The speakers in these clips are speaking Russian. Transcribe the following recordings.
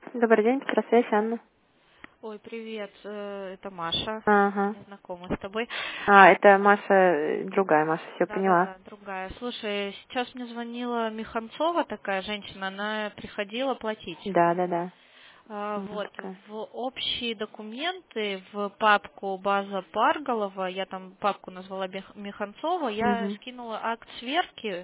Добрый день, Петросвязь, Анна. Ой, привет, это Маша, Ага. не знакома с тобой. Это Маша, другая Маша, все поняла. Да-да-да, другая. Слушай, сейчас мне звонила Миханцова, такая женщина, она приходила платить. Да. Вот, Такая. в общие документы, в папку база Парголова, я там папку назвала Миханцова, я Угу. скинула акт сверки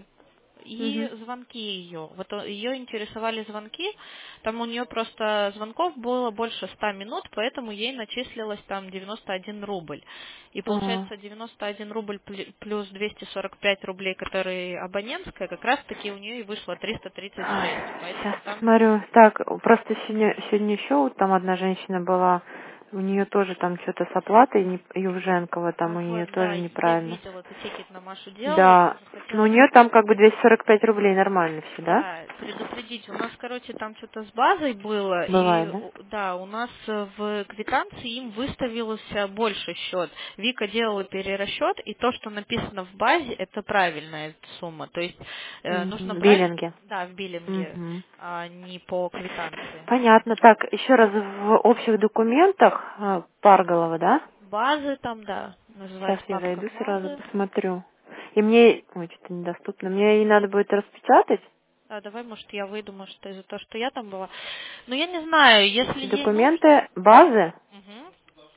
и Угу. звонки ее. Вот ее интересовали звонки, там у нее просто звонков было больше 100 минут, поэтому ей начислилось там 91 рубль. И Ага. получается 91 рубль плюс 245 рублей, которые абонентская, как раз таки у нее и вышло 336. Сейчас Поэтому там посмотрю. Так, просто сегодня еще там одна женщина была, у нее тоже там что-то с оплатой, Ювженкова, там у нее вот, да, тоже я неправильно. видела, ты тикет на Машу делала, я Да. тоже Но у хотела нее там как бы 245 рублей нормально все, да? да, предупредить. У нас, короче, там что-то с базой было, и Бывает, да? да, у нас в квитанции им выставился больше счет. Вика делала перерасчет, и то, что написано в базе, это правильная сумма. То есть нужно Угу. брать, Биллинги. да, в биллинге, Угу. а не по квитанции. Понятно. Так, еще раз в общих документах Парголова, да? Базы там, да, Сейчас называется я папка зайду сразу, базы. посмотрю. И мне, ой, что-то недоступно, мне и надо будет распечатать Да, давай, может, я выйду, может, из-за того, что я там была. Но я не знаю, если ей нужно. документы базы, Мгм.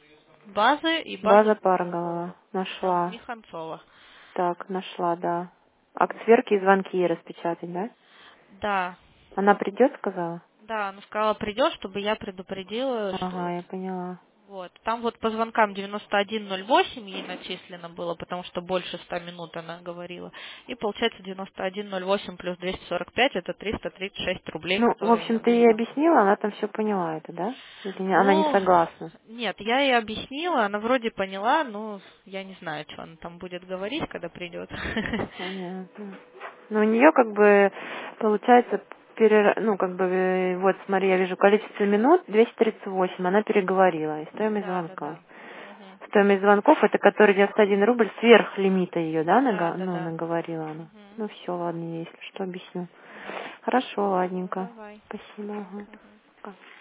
Базы и база база Парголова. Нашла. Миханцова. Так, нашла, да. Акт сверки и звонки ей распечатать, да? Да, Она придет, сказала? да, она сказала, придешь, чтобы я предупредила, Ага, что я поняла. вот. Там вот по звонкам 9108 ей начислено было, потому что больше 100 минут она говорила. И получается 9108 плюс 245 это 336 рублей, Ну, в которые общем, я ты ей вышла. объяснила, она там все поняла это, да? Или она не Ну, согласна? нет, я ей объяснила, она вроде поняла, но я не знаю, что она там будет говорить, когда придет. Понятно. Но у нее как бы получается ну как бы вот смотри, я вижу количество минут 238, она переговорила, и стоимость Да, да, звонков. да. Мгм. Стоимость звонков это который 91 рубль сверх лимита ее, да, Да, да, ну, да. наговорила она. Мгм. Ну все, ладно, если что, объясню. Мгм. Хорошо, Ну, ладненько. давай. Спасибо. Ага. Мгм. Пока.